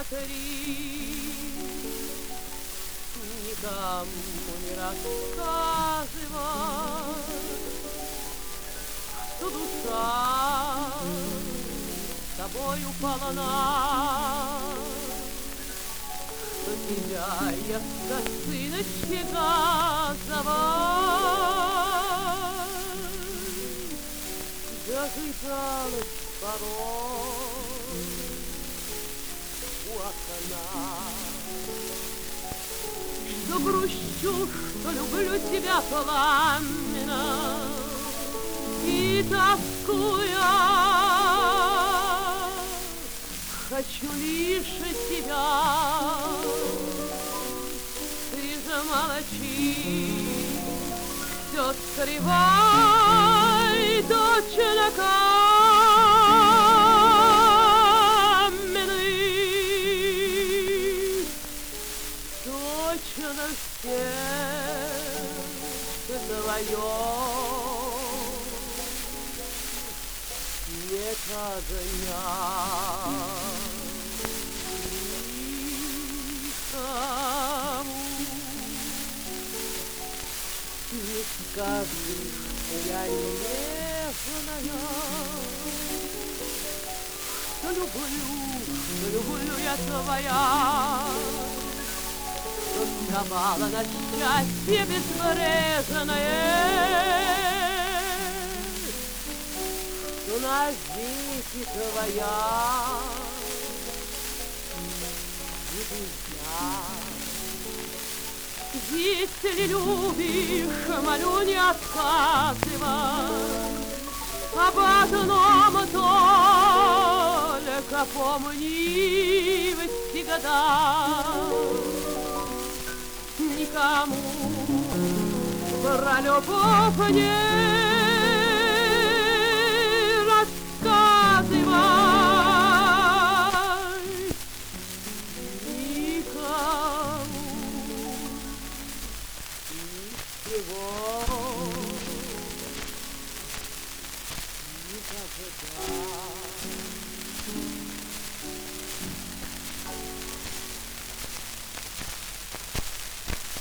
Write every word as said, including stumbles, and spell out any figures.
смотри, никому не рассказывай, что душа с тобою полна, что тебя я в косыночке газовой дожидалась порой у окна. Что грущу, что люблю тебя пламенно и тоскуя, хочу лишь тебя. Ты же молчи, все скрывай, точно каменный, точно сердце твое нет огня. Не скажи, что я нежная, что люблю, что люблю я твоя, что сковала на счастье безбрежное, что навеки твоя нельзя. Если любишь, молю, не отказывай, об одном только помни всегда. Никому про любовь не рассказывай, никому ничего никогда.